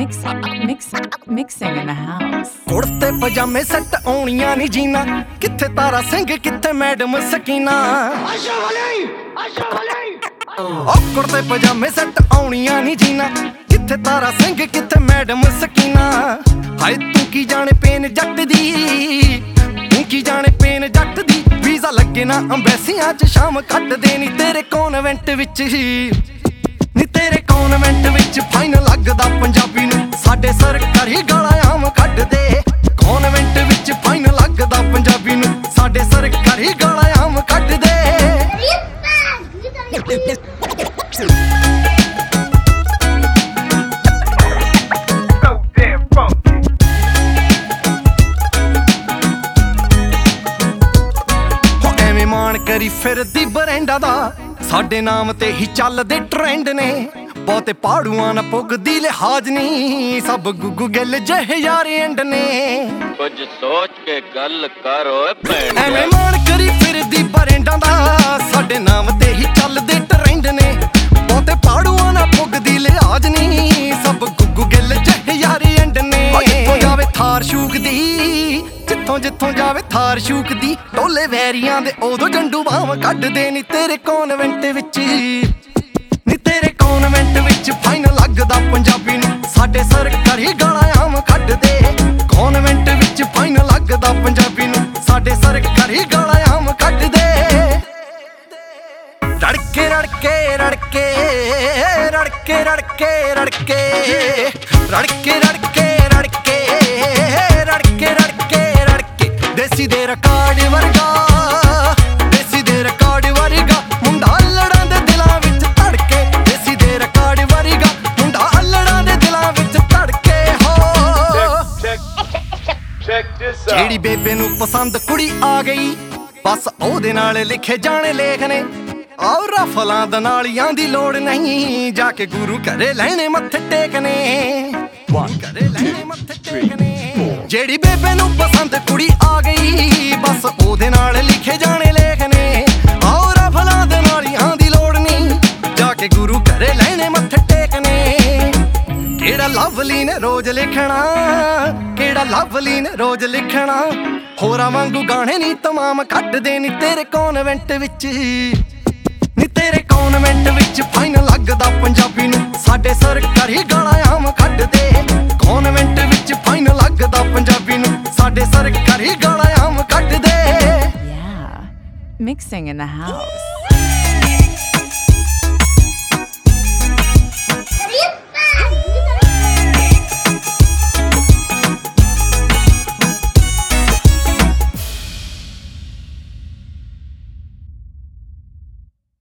Mixing in the house. ਕੁੜਤੇ ਪਜਾਮੇ ਸੱਟ ਆਉਣੀਆਂ ਨੀ ਜੀਨਾ, ਕਿੱਥੇ ਤਾਰਾ ਸਿੰਘ ਕਿੱਥੇ ਮੈਡਮ ਸਕੀਨਾ। ਉਹ ਕੁੜਤੇ ਪਜਾਮੇ ਸੱਟ ਆਉਣੀਆਂ ਨੀ ਜੀਨਾ, ਕਿੱਥੇ ਤਾਰਾ ਸਿੰਘ ਕਿੱਥੇ ਮੈਡਮ ਸਕੀਨਾ। ਹਾਏ ਤੂੰ ਕੀ ਜਾਣੇ ਪੇਨ ਜੱਟ ਦੀ, ਤੂੰ ਕੀ ਜਾਣੇ ਪੇਨ ਜੱਟ ਦੀ। ਵੀਜ਼ਾ ਲੱਗੇ ਨਾ ਅੰਬੈਸੀਆਂ ਚ ਸ਼ਾਮ ਕੱਟਦੇ ਨੀ ਤੇਰੇ ਕੌਨਵੈਂਟ ਵਿੱਚ ਹੀ, ਨੀ ਤੇਰੇ ਕੌਨਵੈਂਟ ਵਿੱਚ ਫਾਈਨ ਲੱਗਦਾ ਪੰਜਾਬੀ ਨੂੰ, ਸਾਡੇ ਸਰਕਾਰੀ ਗਾਲਾਂ ਆਮ ਕੱਢਦੇ। ਕੌਨਵੈਂਟ ਵਿੱਚ ਫਾਈਨ ਲੱਗਦਾ ਪੰਜਾਬੀ ਨੂੰ, ਸਾਡੇ ਸਰਕਾਰੀ ਗਾਲਾਂ ਆਮ ਕੱਢਦੇ। ਹੋ ਐਵੇਂ ਮਾਣ ਕਰੀ ਫਿਰਦੀ ਬਰੈਂਡਾ ਦਾ, ਸਾਡੇ ਨਾਮ ਤੇ ਹੀ ਚੱਲਦੇ ਟ੍ਰੈਂਡ ਨੇ। ਬਹੁਤੇ ਪਾੜੂਆਂ ਨਾ ਪੁੱਗਦੀ ਲਿਹਾਜ਼ ਨੀ, ਸਭ ਗੁੱਗੂ ਗਿੱਲ ਜਿਹੇ ਯਾਰ ਐਂਡ ਨੇ। ਕੁਝ ਸੋਚ ਕੇ ਗੱਲ ਕਰ ਓਏ ਭੈਣ। ਐਵੇਂ ਮਾਣ ਕਰੀ ਫਿਰਦੀ ਬਰੈਂਡਾਂ ਦਾ, ਸਾਡੇ ਨਾਮ ਤੇ ਹੀ ਚੱਲਦੇ ਟ੍ਰੈਂਡ ਨੇ। ਬਹੁਤੇ ਪਾੜੂਆਂ ਨਾ ਪੁੱਗਦੀ ਲਿਹਾਜ਼ ਨੀ, ਸਭ ਗੁੱਗੂ ਗਿੱਲ ਜਿਹੇ ਯਾਰ ਐਂਡ ਨੇ। ਜਿੱਥੋਂ ਜਾਵੇ ਥਾਰ ਸ਼ੂਕਦੀ, ਜਿੱਥੋਂ ਜਾਵੇ ਥਾਰ ਸ਼ੂਕਦੀ। ਟੋਲੇ ਵੈਰੀਆਂ ਦੇ ਉਦੋਂ ਜੰਡੂ ਬਾਹਾਂ ਕੱਢਦੇ ਨੀ ਤੇਰੇ ਕੌਨਵੈਂਟ ਵਿੱਚ, ਨੀ ਤੇਰੇ ਕੌਨਵੈਂਟ ਵਿੱਚ ਫਾਈਨ ਲੱਗਦਾ ਪੰਜਾਬੀ ਨੂੰ, ਸਾਡੇ ਸਰਕਾਰੀ ਗਾਲਾਂ ਆਮ ਕੱਢਦੇ। ਕੌਨਵੈਂਟ ਵਿੱਚ ਫਾਈਨ ਲੱਗਦਾ ਪੰਜਾਬੀ ਨੂੰ, ਸਾਡੇ ਸਰਕਾਰੀ ਗਾਲਾਂ ਆਮ ਕੱਢਦੇ। ਰੜਕੇ ਰੜਕੇ ਰੜਕੇ ਰੜਕੇ ਰੜਕੇ ਰੜਕੇ ਰੜਕੇ ਰੜਕੇ ਰੜਕੇ ਰੜਕੇ ਰੜਕੇ ਰੜਕੇ। ਦੇਸੀ ਦੇ ਰਿਕਾਰਡ ਵਰਗਾ, ਦੇਸੀ ਦੇ ਰਿਕਾਰਡ ਵਰਗਾ ਮੁੰਡਾ ਅਲੜਾਂ ਦੇ ਦਿਲਾਂ ਵਿੱਚ ਧੜਕੇ। ਦੇਸੀ ਦੇ ਰਿਕਾਰਡ ਵਰਗਾ ਮੁੰਡਾ ਅਲੜਾਂ ਦੇ ਦਿਲਾਂ ਵਿੱਚ ਧੜਕੇ। ਹੋ ਜਿਹੜੀ ਬੇਬੇ ਨੂੰ ਪਸੰਦ ਕੁੜੀ ਆ ਗਈ, ਬਸ ਉਹਦੇ ਨਾਲ ਲਿਖੇ ਜਾਣੇ ਲੇਖ ਨੇ। ਆਓ ਰਫਲਾਂ ਦਾ ਨਾਲੀਆਂ ਦੀ ਲੋੜ ਨਹੀਂ, ਜਾ ਕੇ ਗੁਰੂ ਘਰੇ ਲੈਣੇ ਮੱਥੇ ਟੇਕਨੇ। ਘਰੇ ਲੈਣੇ ਮੱਥੇ ਟੇਕਨੇ। ਜਿਹੜੀ ਬੇਬੇ ਨੂੰ ਪਸੰਦ ਕੁੜੀ ਆ ਗਈ, ਬਸ ਉਹਦੇ ਨਾਲ ਲਿਖੇ ਜਾਣੇ ਲੇਖ ਨੇ। ਆਓ ਰਫਲਾਂ ਦੇ ਨਾਲੀਆਂ ਦੀ ਲੋੜ ਨਹੀਂ, ਜਾ ਕੇ ਗੁਰੂ ਘਰੇ ਲੈਣੇ ਮੱਥੇ ਟੇਕਨੇ। ਕਿਹੜਾ ਲਵਲੀ ਨੇ ਰੋਜ਼ ਲਿਖਣਾ, ਕਿਹੜਾ ਲਵਲੀ ਨੇ ਰੋਜ਼ ਲਿਖਣਾ। ਹੋਰਾਂ ਵਾਂਗੂ ਗਾਣੇ ਨੀ ਤਮਾਮ ਕੱਢਦੇ ਨੀ ਤੇਰੇ ਕੌਨਵੈਂਟ ਵਿੱਚ, ਨੀ ਤੇਰੇ ਕੌਨਵੈਂਟ ਵਿੱਚ ਫਾਈਨ ਲੱਗਦਾ ਪੰਜਾਬੀ ਨੂੰ, ਸਾਡੇ ਸਰਕਾਰੀ ਗਾਲਾਂ ਆਮ ਕੱਢਦੇ। ਕੌਨਵੈਂਟ ਵਿੱਚ ਫਾਈਨ ਲੱਗਦਾ ਪੰਜਾਬੀ ਨੂੰ, ਸਾਡੇ ਸਰਕਾਰੀ ਗਾਲਾਂ ਆਮ ਕੱਢਦੇ। Yeah, mixing in the house.